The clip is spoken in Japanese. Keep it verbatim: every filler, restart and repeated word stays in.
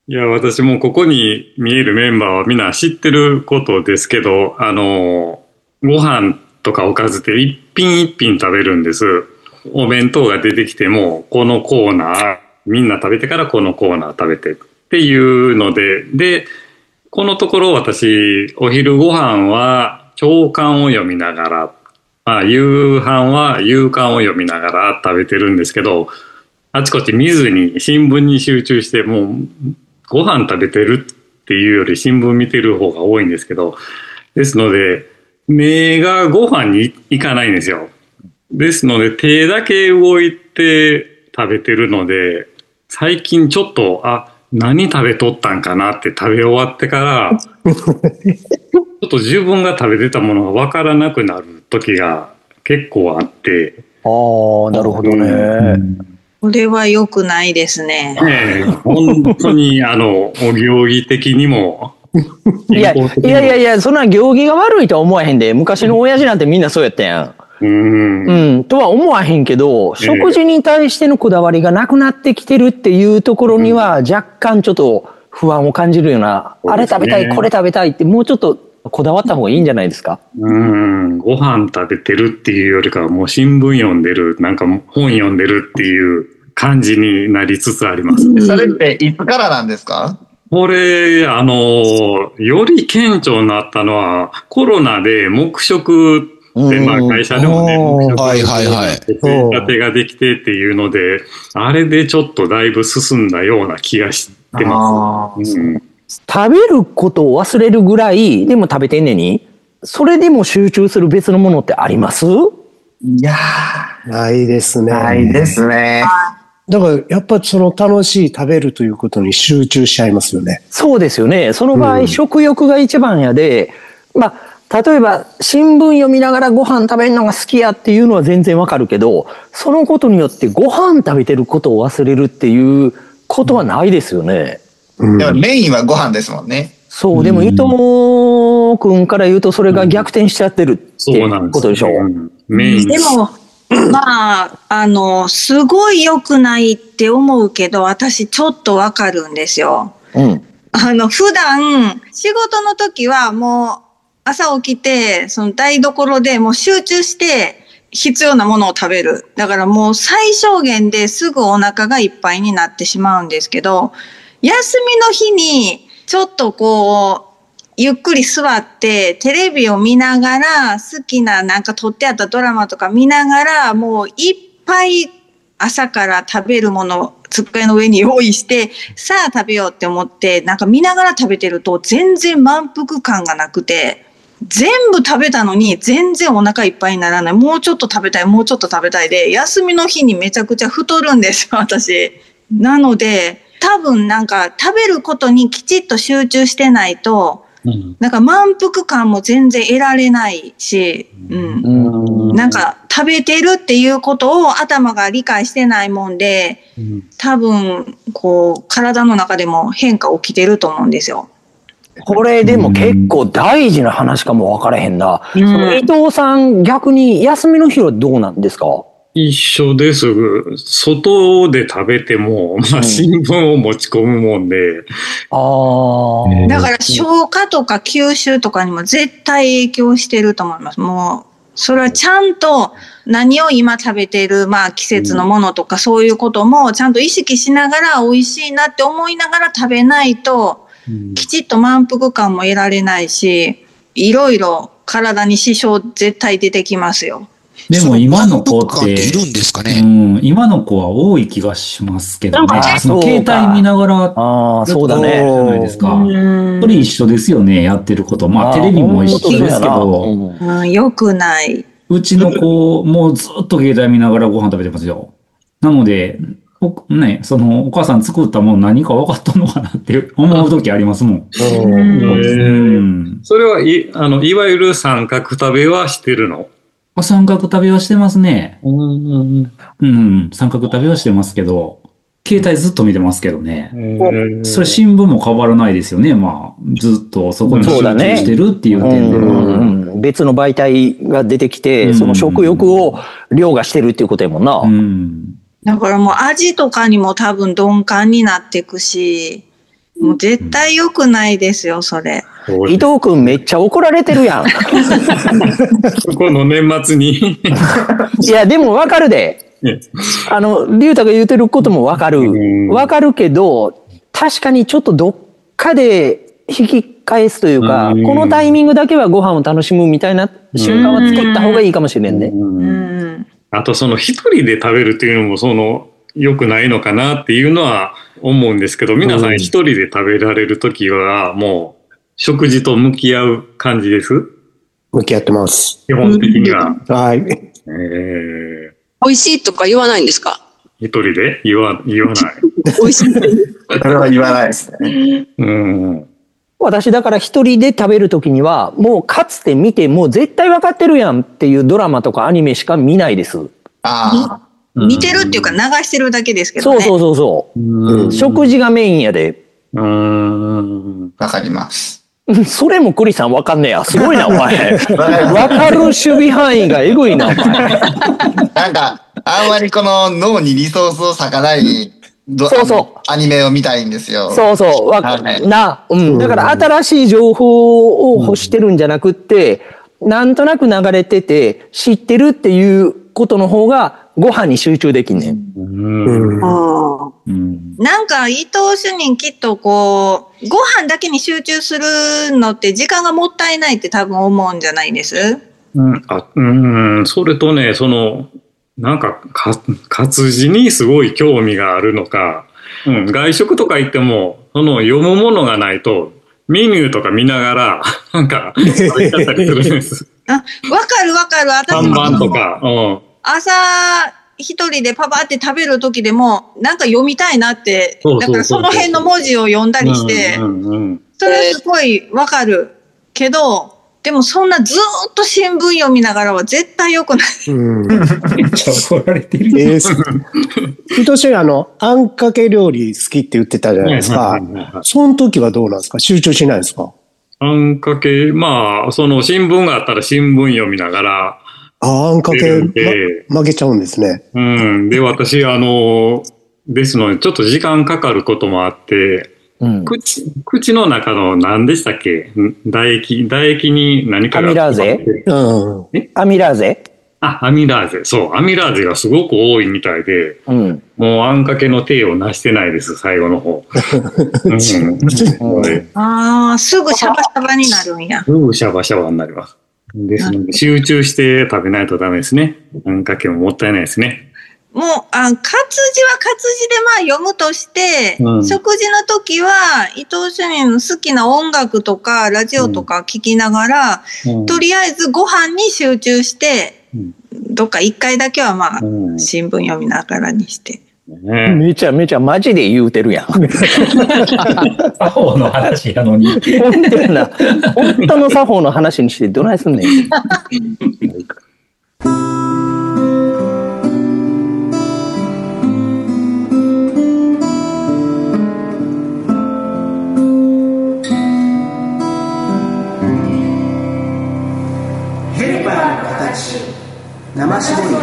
いや、私もここに見えるメンバーはみんな知ってることですけど、あの、ご飯とかおかずって一品一品食べるんです。お弁当が出てきても、このコーナー、みんな食べてからこのコーナー食べてっていうので、で、このところ私、お昼ご飯は朝刊を読みながら、まあ、夕飯は夕刊を読みながら食べてるんですけど、あちこち見ずに新聞に集中して、もうご飯食べてるっていうより新聞見てる方が多いんですけど、ですので、目がご飯に行かないんですよ。ですので、手だけ動いて食べてるので、最近ちょっと、あ、何食べとったんかなって食べ終わってから、ちょっと自分が食べてたものが分からなくなる時が結構あって。 ああ、なるほどね。うんこれは良くないですね。 ねえ、本当に、あの、お行儀的にも。 いや、いやいやいや、そんな行儀が悪いとは思わへんで、昔の親父なんてみんなそうやったやん。うん、うん、とは思わへんけど、食事に対してのこだわりがなくなってきてるっていうところには、若干ちょっと不安を感じるような、うん、あれ食べたい、これ食べたいって、もうちょっとこだわった方がいいんじゃないですか。 うん、ご飯食べてるっていうよりかは、もう新聞読んでる、なんか本読んでるっていう感じになりつつあります。 それっていつからなんですか？ これ、あの、より顕著になったのは、コロナで黙食で、まあ会社でもね、黙食はいはいはい。 ついたてができてっていうので、あれでちょっとだいぶ進んだような気がしてます。うん、 食べることを忘れるぐらい、でも食べてんねに、それでも集中する別のものってあります？ いやー、ないですね。 ないですね。 だからやっぱその楽しい食べるということに集中しちゃいますよね。 そうですよね。その場合、うん、食欲が一番やで、まあ、例えば新聞読みながらご飯食べるのが好きやっていうのは全然わかるけど、そのことによってご飯食べてることを忘れるっていうことはないですよね。 うん、でもメインはご飯ですもんね。 そう、でも伊藤君から言うとそれが逆転しちゃってるっていうことでしょ。うん、 メインでもまあ、あの、すごい良くないって思うけど、私ちょっとわかるんですよ。うん。あの、普段、仕事の時はもう、朝起きて、その台所でもう集中して、必要なものを食べる。だからもう最小限ですぐお腹がいっぱいになってしまうんですけど、休みの日に、ちょっとこう、ゆっくり座ってテレビを見ながら好きななんか撮ってあったドラマとか見ながらもういっぱい朝から食べるもの机の上に用意してさあ食べようって思ってなんか見ながら食べてると全然満腹感がなくて全部食べたのに全然お腹いっぱいにならない。もうちょっと食べたいもうちょっと食べたいで休みの日にめちゃくちゃ太るんですよ私。なので多分なんか食べることにきちっと集中してないとうん、なんか満腹感も全然得られないし、うん、なんか食べてるっていうことを頭が理解してないもんで、多分こう体の中でも変化起きてると思うんですよ。 これでも結構大事な話かも分からへんな。うん、その伊藤さん逆に休みの日はどうなんですか？ 一緒です。外で食べても、まあ、新聞を持ち込むもんで。うん、 ああ。だから消化とか吸収とかにも絶対影響してると思います。もう、それはちゃんと何を今食べてる、まあ季節のものとかそういうこともちゃんと意識しながら美味しいなって思いながら食べないと、きちっと満腹感も得られないし、いろいろ体に支障絶対出てきますよ。 でも今の子って、いるんですかね、うん、今の子は多い気がしますけどね。その携帯見ながら、 ああ、そうだね。 じゃないですか。それ一緒ですよね、やってること。まあ、テレビも一緒ですけど。 うん、よくない。 うちの子、もうずっと携帯見ながらご飯食べてますよ。なので、ね、その、お母さん作ったもの何か分かったのかなって思うときありますもん。 うん、それはいあの、いわゆる三角食べはしてるの？ 三角食べはしてますね。うん、うん、三角食べはしてますけど、携帯ずっと見てますけどね。それ新聞も変わらないですよね。まあ、ずっとそこに集中してるっていう点では。 うんうん、別の媒体が出てきて、その食欲を凌駕してるっていうことやもんな。うん、 だからもう味とかにも多分鈍感になっていくし、 もう絶対良くないですよ、それ。 伊藤くんめっちゃ怒られてるやん。 そこの年末に。いや、でもわかるで。あの、龍太が言うてることもわかる。わかるけど、確かにちょっとどっかで引き返すというか、このタイミングだけはご飯を楽しむみたいな瞬間は作った方がいいかもしれんね。 うんあとその一人で食べるっていうのもその良くないのかなっていうのは思うんですけど、皆さん一人で食べられるときはもう食事と向き合う感じです？ 向き合ってます。 基本的には。 はい。えー、美味しいとか言わないんですか？ 一人で言わ、言わない。 美味しい。 それは言わないですね。 うん。 私だから一人で食べるときには、もうかつて見て、もう絶対分かってるやんっていうドラマとかアニメしか見ないです。 ああ。見てるっていうか流してるだけですけどね。 そうそうそうそう。うん、食事がメインやで。 うーん。 わかります。 それもクリさんわかんねえや。すごいな、お前。わかる守備範囲がエグいな、お前。 なんか、あんまりこの脳にリソースを割かないそうそうアニメを見たいんですよ。 そうそう。わかるな。うん。だから新しい情報を欲してるんじゃなくって、なんとなく流れてて、知ってるっていうことの方が、ご飯に集中できんねん。 うんうん、なんか伊藤主任きっとこうご飯だけに集中するのって時間がもったいないって多分思うんじゃないです？ うん、あうんそれとねそのなんかか活字にすごい興味があるのか、うん、外食とか行ってもその読むものがないとメニューとか見ながらなんか食べちゃったりするんです。 あ、わかるわかる。 看板とか。うん朝一人でパパって食べる時でもなんか読みたいなって、だからその辺の文字を読んだりして、それはすごいわかるけど、でもそんなずっと新聞読みながらは絶対良くない。 うん。めっちゃ怒られてる。 えー、伊藤氏あの、あんかけ料理好きって言ってたじゃないですか。その時はどうなんですか？集中しないですか？ あんかけ、まあ、その新聞があったら新聞読みながら、 ああんかけ、ま、負けちゃうんですね。 うん。で、私、あの、ですので、ちょっと時間かかることもあって、うん、口、口の中の何でしたっけ？唾液、唾液に何かが。 アミラーゼ？うん。え？アミラーゼ？ あ、アミラーゼ。そう、アミラーゼがすごく多いみたいで、うん、もうあんかけの手をなしてないです、最後の方。うん、 ああ、すぐシャバシャバになるんや。 すぐシャバシャバになります。ですので、集中して食べないとダメですね。あんかけももったいないですね。 もう、あ、活字は活字でまあ読むとして、うん、食事の時は伊藤主任の好きな音楽とかラジオとか聞きながら、うん、とりあえずご飯に集中して、うん、どっか一回だけはまあ、うん、新聞読みながらにして。 ね、めちゃめちゃマジで言うてるやん。作法の話やのに。 本当やな。本当の作法の話にしてどないすんねん。 ヘルパーの形、生絞り